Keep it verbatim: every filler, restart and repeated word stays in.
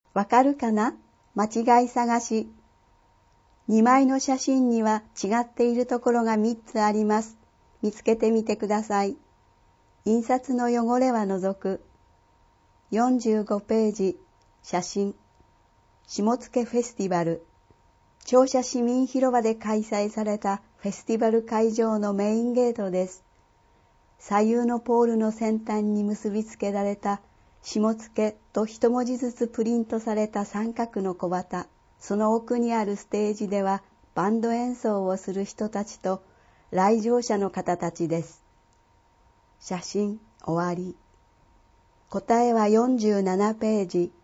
わかるかな？間違い探し。にまいの写真には違っているところがみっつあります。見つけてみてください。印刷の汚れは除く。よんじゅうごページ、写真。下野フェスティバル。庁舎市民広場で開催されたフェスティバル会場のメインゲートです。左右のポールの先端に結びつけられた下野と一文字ずつプリントされた三角の小旗。その奥にあるステージではバンド演奏をする人たちと来場者の方たちです。写真終わり。答えはよんじゅうななページ。